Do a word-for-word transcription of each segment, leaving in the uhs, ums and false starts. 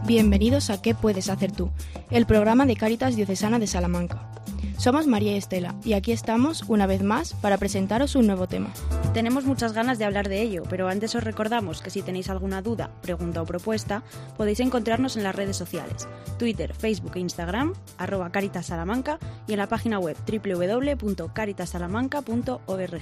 Bienvenidos a ¿Qué puedes hacer tú?, el programa de Cáritas Diocesana de Salamanca. Somos María y Estela y aquí estamos una vez más para presentaros un nuevo tema. Tenemos muchas ganas de hablar de ello, pero antes os recordamos que si tenéis alguna duda, pregunta o propuesta, podéis encontrarnos en las redes sociales, Twitter, Facebook e Instagram, arroba Cáritas Salamanca, y en la página web doble u doble u doble u punto cáritas salamanca punto org.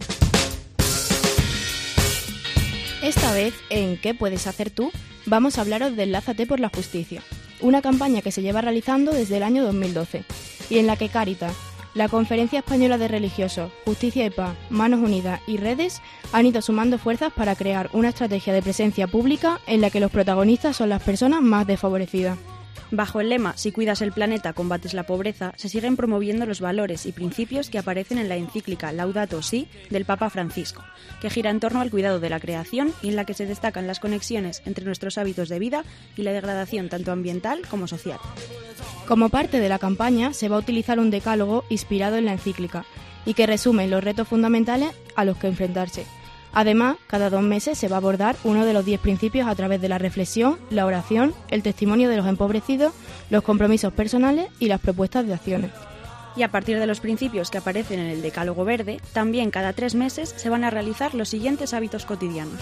Esta vez, en ¿Qué puedes hacer tú?, vamos a hablaros del Lánzate por la Justicia, una campaña que se lleva realizando desde el año dos mil doce y en la que Cáritas, la Conferencia Española de Religiosos, Justicia y Paz, Manos Unidas y Redes han ido sumando fuerzas para crear una estrategia de presencia pública en la que los protagonistas son las personas más desfavorecidas. Bajo el lema "Si cuidas el planeta, combates la pobreza", se siguen promoviendo los valores y principios que aparecen en la encíclica Laudato Si del Papa Francisco, que gira en torno al cuidado de la creación y en la que se destacan las conexiones entre nuestros hábitos de vida y la degradación tanto ambiental como social. Como parte de la campaña, se va a utilizar un decálogo inspirado en la encíclica y que resume los retos fundamentales a los que enfrentarse. Además, cada dos meses se va a abordar uno de los diez principios a través de la reflexión, la oración, el testimonio de los empobrecidos, los compromisos personales y las propuestas de acciones. Y a partir de los principios que aparecen en el Decálogo Verde, también cada tres meses se van a realizar los siguientes hábitos cotidianos.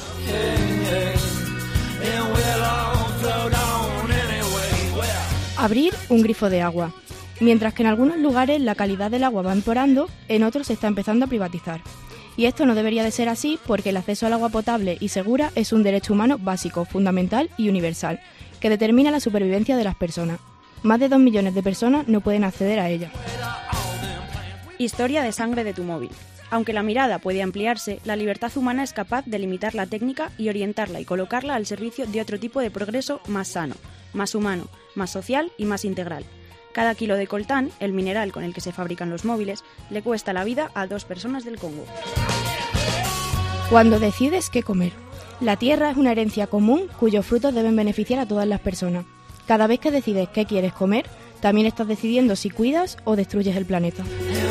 Abrir un grifo de agua. Mientras que en algunos lugares la calidad del agua va empeorando, en otros se está empezando a privatizar. Y esto no debería de ser así porque el acceso al agua potable y segura es un derecho humano básico, fundamental y universal, que determina la supervivencia de las personas. Más de dos millones de personas no pueden acceder a ella. Historia de sangre de tu móvil. Aunque la mirada puede ampliarse, la libertad humana es capaz de limitar la técnica y orientarla y colocarla al servicio de otro tipo de progreso más sano, más humano, más social y más integral. Cada kilo de coltán, el mineral con el que se fabrican los móviles, le cuesta la vida a dos personas del Congo. Cuando decides qué comer. La tierra es una herencia común cuyos frutos deben beneficiar a todas las personas. Cada vez que decides qué quieres comer, también estás decidiendo si cuidas o destruyes el planeta.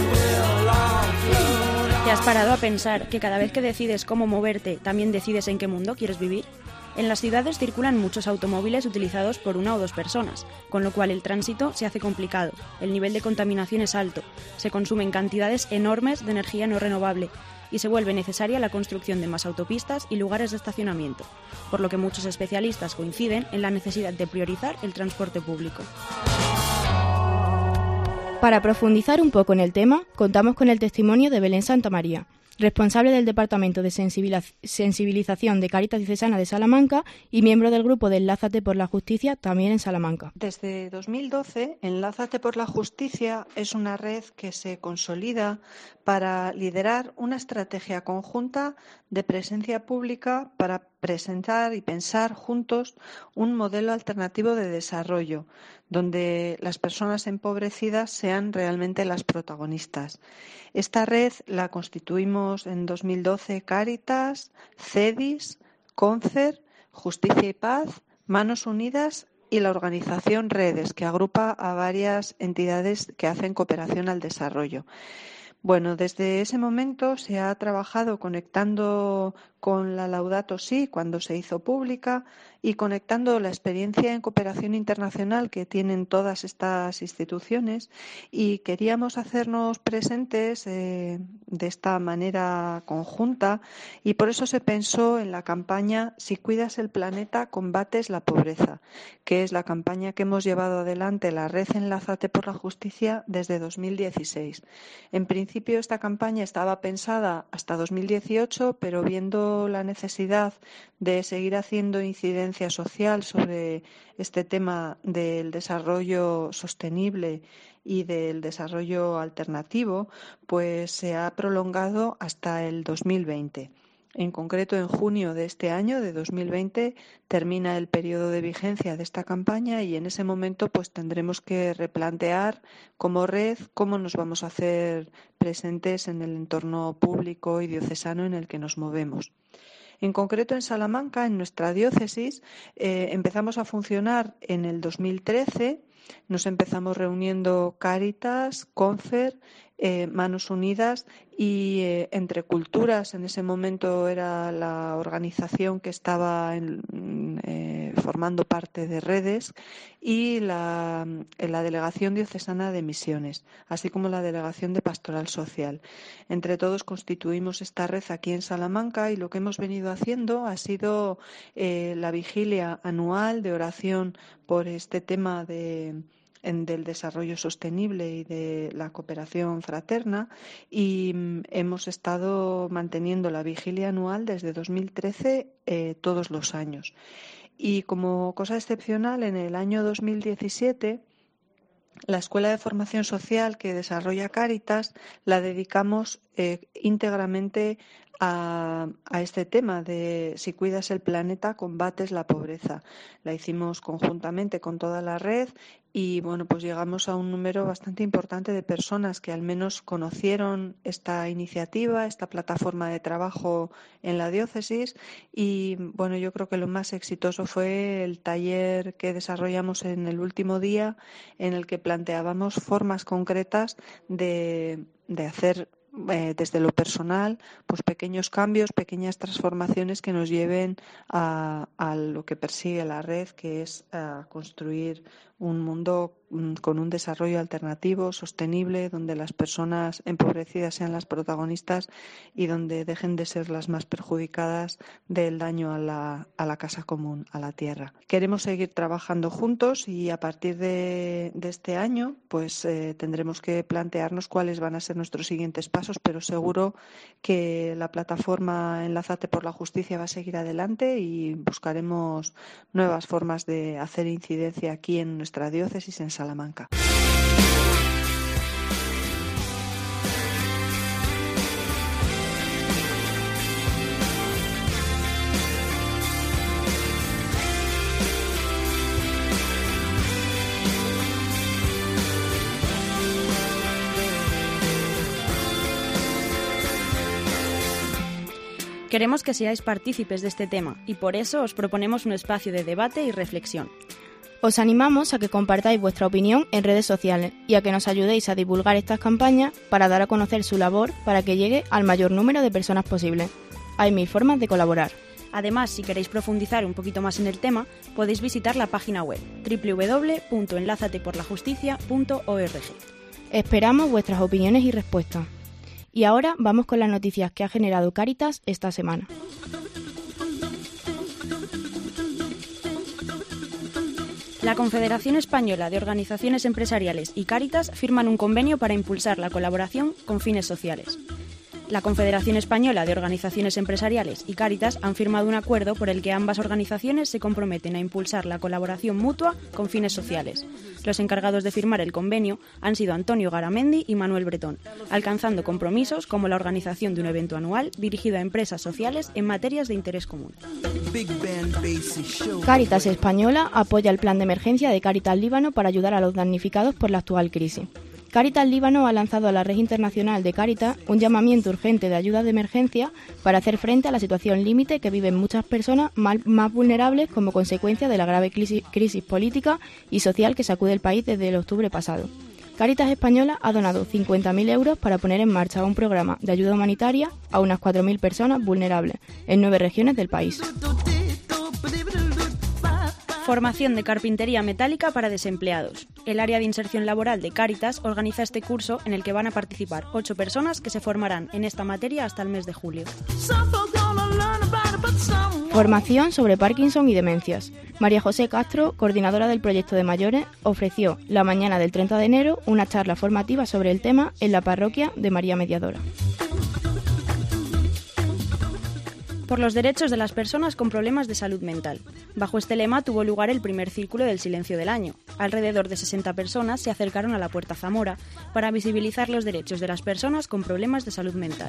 ¿Te has parado a pensar que cada vez que decides cómo moverte, también decides en qué mundo quieres vivir? En las ciudades circulan muchos automóviles utilizados por una o dos personas, con lo cual el tránsito se hace complicado, el nivel de contaminación es alto, se consumen cantidades enormes de energía no renovable y se vuelve necesaria la construcción de más autopistas y lugares de estacionamiento, por lo que muchos especialistas coinciden en la necesidad de priorizar el transporte público. Para profundizar un poco en el tema, contamos con el testimonio de Belén Santamaría, responsable del Departamento de Sensibilización de Cáritas Diocesana de Salamanca y miembro del grupo de Lánzate por la Justicia, también en Salamanca. Desde dos mil doce, Enlázate por la Justicia es una red que se consolida para liderar una estrategia conjunta de presencia pública para presentar y pensar juntos un modelo alternativo de desarrollo, donde las personas empobrecidas sean realmente las protagonistas. Esta red la constituimos en dos mil doce Cáritas, CEDIS, CONCER, Justicia y Paz, Manos Unidas y la organización Redes, que agrupa a varias entidades que hacen cooperación al desarrollo. Bueno, desde ese momento se ha trabajado conectando con la Laudato Si cuando se hizo pública y conectando la experiencia en cooperación internacional que tienen todas estas instituciones, y queríamos hacernos presentes eh, de esta manera conjunta, y por eso se pensó en la campaña Si cuidas el planeta, combates la pobreza, que es la campaña que hemos llevado adelante la red Enlázate por la Justicia desde dos mil dieciséis. En principio esta campaña estaba pensada hasta dos mil dieciocho, pero viendo la necesidad de seguir haciendo incidencia social sobre este tema del desarrollo sostenible y del desarrollo alternativo, pues se ha prolongado hasta el dos mil veinte. En concreto, en junio de este año, de dos mil veinte, termina el periodo de vigencia de esta campaña y en ese momento pues tendremos que replantear como red cómo nos vamos a hacer presentes en el entorno público y diocesano en el que nos movemos. En concreto, en Salamanca, en nuestra diócesis, eh, empezamos a funcionar en el dos mil trece Nos empezamos reuniendo Cáritas, Confer, eh, Manos Unidas y eh, Entre Culturas. En ese momento era la organización que estaba en, eh, formando parte de Redes, y la, la Delegación Diocesana de Misiones, así como la Delegación de Pastoral Social. Entre todos constituimos esta red aquí en Salamanca, y lo que hemos venido haciendo ha sido eh, la vigilia anual de oración por este tema de En, del desarrollo sostenible y de la cooperación fraterna, y mm, hemos estado manteniendo la vigilia anual desde dos mil trece eh, todos los años. Y como cosa excepcional, en el año dos mil diecisiete, la Escuela de Formación Social que desarrolla Cáritas la dedicamos eh, íntegramente a, a este tema de si cuidas el planeta, combates la pobreza. La hicimos conjuntamente con toda la red y bueno, pues llegamos a un número bastante importante de personas que al menos conocieron esta iniciativa, esta plataforma de trabajo en la diócesis. Y bueno, yo creo que lo más exitoso fue el taller que desarrollamos en el último día, en el que planteábamos formas concretas de, de hacer Eh, desde lo personal, pues pequeños cambios, pequeñas transformaciones que nos lleven a, a lo que persigue la red, que es a construir un mundo con un desarrollo alternativo, sostenible, donde las personas empobrecidas sean las protagonistas y donde dejen de ser las más perjudicadas del daño a la, a la casa común, a la tierra. Queremos seguir trabajando juntos y a partir de, de este año pues eh, tendremos que plantearnos cuáles van a ser nuestros siguientes pasos, pero seguro que la plataforma Enlázate por la Justicia va a seguir adelante y buscaremos nuevas formas de hacer incidencia aquí en nuestra diócesis en Salamanca. Queremos que seáis partícipes de este tema y por eso os proponemos un espacio de debate y reflexión. Os animamos a que compartáis vuestra opinión en redes sociales y a que nos ayudéis a divulgar estas campañas para dar a conocer su labor para que llegue al mayor número de personas posible. Hay mil formas de colaborar. Además, si queréis profundizar un poquito más en el tema, podéis visitar la página web doble u doble u doble u punto enlázate por la justicia punto org. Esperamos vuestras opiniones y respuestas. Y ahora vamos con las noticias que ha generado Cáritas esta semana. La Confederación Española de Organizaciones Empresariales y Cáritas firman un convenio para impulsar la colaboración con fines sociales. La Confederación Española de Organizaciones Empresariales y Cáritas han firmado un acuerdo por el que ambas organizaciones se comprometen a impulsar la colaboración mutua con fines sociales. Los encargados de firmar el convenio han sido Antonio Garamendi y Manuel Bretón, alcanzando compromisos como la organización de un evento anual dirigido a empresas sociales en materias de interés común. Cáritas Española apoya el plan de emergencia de Cáritas Líbano para ayudar a los damnificados por la actual crisis. Cáritas Líbano ha lanzado a la Red Internacional de Cáritas un llamamiento urgente de ayuda de emergencia para hacer frente a la situación límite que viven muchas personas más, más vulnerables como consecuencia de la grave crisis, crisis política y social que sacude el país desde el octubre pasado. Cáritas Española ha donado cincuenta mil euros para poner en marcha un programa de ayuda humanitaria a unas cuatro mil personas vulnerables en nueve regiones del país. Formación de carpintería metálica para desempleados. El área de inserción laboral de Cáritas organiza este curso en el que van a participar ocho personas que se formarán en esta materia hasta el mes de julio. Formación sobre Parkinson y demencias. María José Castro, coordinadora del proyecto de mayores, ofreció la mañana del treinta de enero una charla formativa sobre el tema en la parroquia de María Mediadora. Por los derechos de las personas con problemas de salud mental. Bajo este lema tuvo lugar el primer círculo del silencio del año. Alrededor de sesenta personas se acercaron a la Puerta Zamora para visibilizar los derechos de las personas con problemas de salud mental.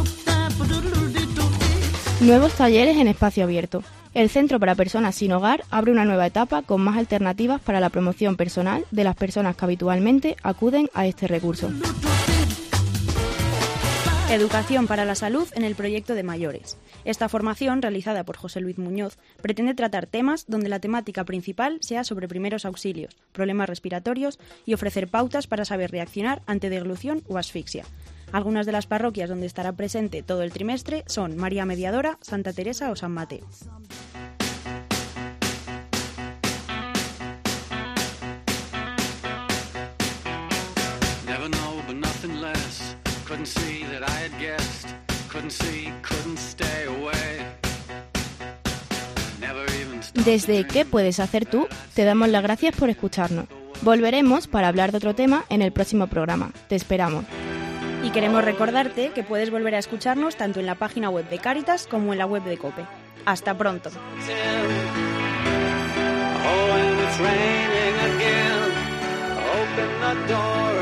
Nuevos talleres en espacio abierto. El Centro para Personas Sin Hogar abre una nueva etapa con más alternativas para la promoción personal de las personas que habitualmente acuden a este recurso. Educación para la salud en el proyecto de mayores. Esta formación, realizada por José Luis Muñoz, pretende tratar temas donde la temática principal sea sobre primeros auxilios, problemas respiratorios y ofrecer pautas para saber reaccionar ante deglución o asfixia. Algunas de las parroquias donde estará presente todo el trimestre son María Mediadora, Santa Teresa o San Mateo. Desde ¿Qué puedes hacer tú? Te damos las gracias por escucharnos. Volveremos para hablar de otro tema en el próximo programa. Te esperamos. Y queremos recordarte que puedes volver a escucharnos tanto en la página web de Cáritas como en la web de COPE. Hasta pronto. Oh, and it's raining again. Open the door.